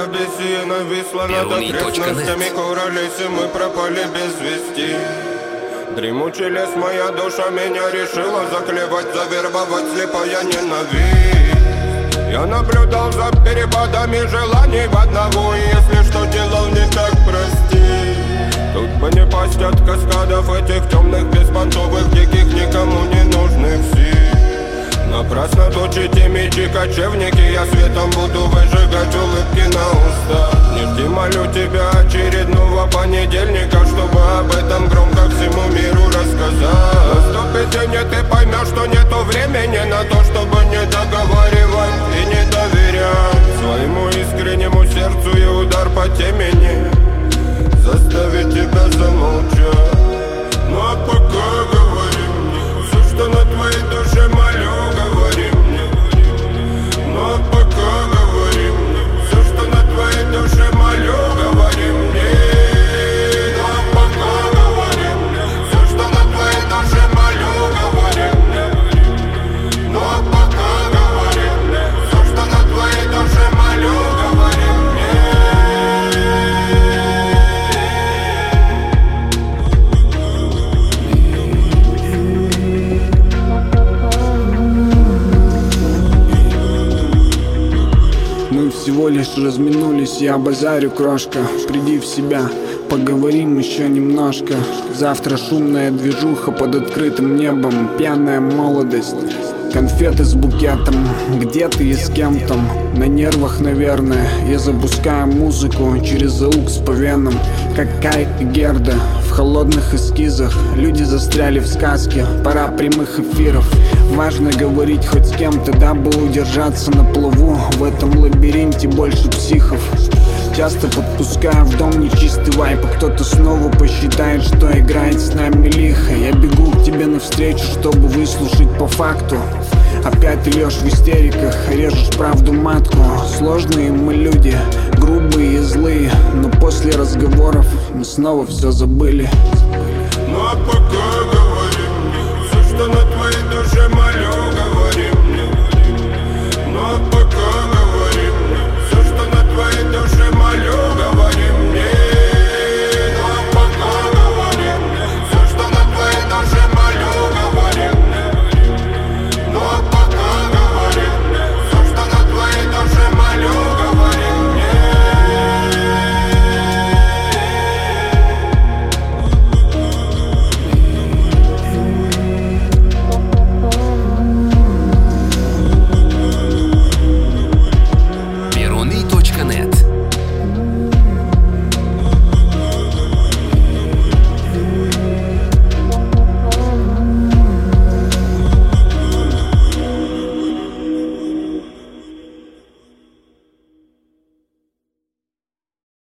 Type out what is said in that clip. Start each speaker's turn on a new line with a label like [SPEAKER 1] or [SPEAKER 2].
[SPEAKER 1] Россия нависла над окрестностями Куралисы, мы пропали без вести. Дремучий лес, моя душа меня решила заклевать, завербовать, слепая ненависть. Я наблюдал за перепадами желаний в одного, и если что делал не так, прости. Тут бы не пасть от каскадов этих темных, беспонтовых, диких, никому не нужных сил. Напрасно точите мечи, кочевники, я светом буду выжигать улыбки на устах. Не жди, молю тебя, очередного понедельника, чтобы об этом громко всему миру рассказать. Наступит день, и ты поймешь, что нету времени на то, чтобы не договаривать и не доверять своему искреннему сердцу, и удар по темени заставит тебя замолчать. Ну а пока говори мне все, что на твоей душе, молю, говори мне. Ну а пока говори мне все, что на твоей душе, молю, говори мне. Ну а пока говори мне все, что на твоей душе, молю, говори мне. Ну а пока говори мне все, что на твоей душе, молю, говори мне.
[SPEAKER 2] Мы всего лишь разминулись, я базарю, крошка. Приди в себя, поговорим еще немножко. Завтра шумная движуха под открытым небом, пьяная молодость, конфеты с букетом. Где ты и с кем там? На нервах, наверное. Я запускаю музыку через аукс по венам, как Кай и Герда в холодных эскизах. Люди застряли в сказке, пора прямых эфиров. Важно говорить хоть с кем-то, дабы удержаться на плаву. В этом лабиринте больше психов. Часто подпускаю в дом нечистый вайп, а кто-то снова посчитает, что играет с нами лихо. Я бегу к тебе навстречу, чтобы выслушать по факту. Опять ты льешь в истериках, режешь правду матку. Сложные мы люди, грубые и злые, но после разговоров мы снова все забыли.
[SPEAKER 1] Ну а пока говори мне все, что на твоей душе, молю, говори мне. Ну а